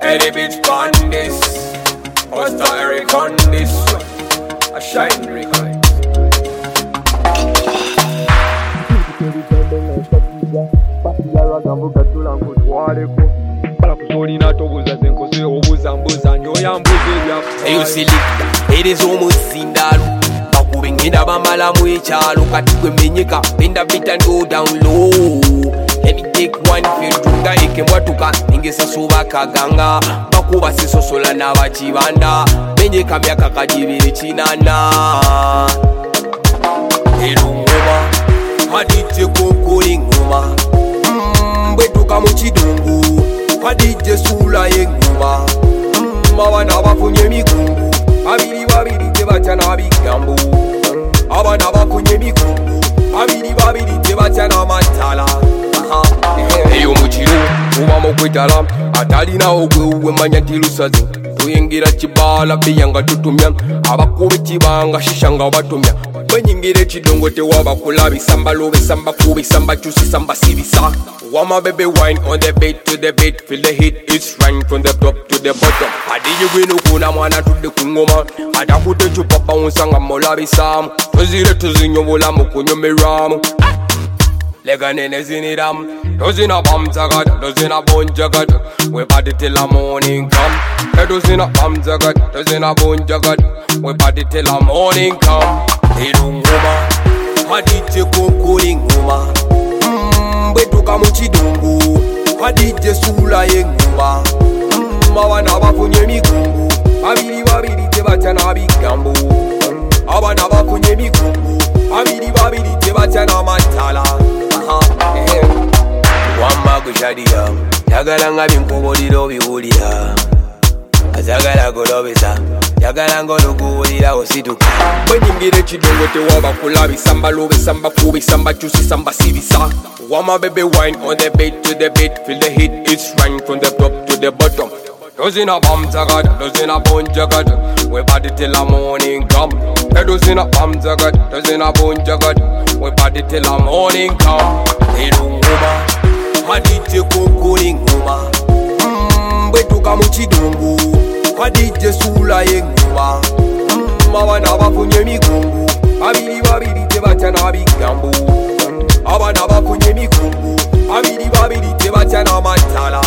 Any bitch on this, Busta Eric on this, a shine record. Eyo silika erezo omuzindaalo bakubengenda bamala mu ekyalo kati gwe menyeka benda bita ndo down low. Let me take one feel tunga ekembwatuka ningesasuba kaganga bakuba sisosola n'abakibanda menyeka myaka kajibiri kinana erungoma hadije kokoli ngoma bwetuka mu kidungu hadije sula y'engoma abana bafunye emigungu babiri tebatya n'abigambo abana bafunye emigungu babiri tebatya n'amatala eyo mukiro ubamu kwetala atalinawo gwewuwe manya nti lusazi tuyingira kibaala biyanga tutumya abakuba ekibanga shisha nga batumya bwenyingira ekidongo tewabakulabisa mbalobesa mbakubisa mbakyusisa mbasibisa Wama baby wine on the beat to the beat. Feel the heat, it's right from the top to the bottom. Adiji gwinu kuna mwana tude kungoma adakute chupa bounsanga molabisa tozire tuzinyobola mukunyomeramu lega nene ziniram tozina bamzagad tozina bonjagad we party till the morning come tozina bamzagad tozina bonjagad we party till the morning come irungoma hadije kokoli ngoma bwetuka mu kidungu hadije sula y'engoma abana bafunye emigungu babiri tebatya n'abigambo abana bafunye emigungu babiri tebatya n'amatala wamma kushadira yagala nga binkubuulira biwulira azagala golobesa yagala ng'oluguwulira osituka bwenyingira ekidongo tewabakulabisa mbalobesa mbakubisa mbakyusisa mbasibisa Wama baby wine on the beat to the beat. Feel the heat, it's right from the top to the bottom. Dozina bamzagad, dozina bonjagad. We party till the morning come. Dozina bamzagad, dozina bonjagad. We party till the morning come. Irungoma, hadije kokoli ngoma. Bwetuka mu kidungu, hadije sula y'engoma. Abana bafunye emigungu, babiri tebatya n'abigambo. Abana bafunye emigungu babiri tebatya n'amatala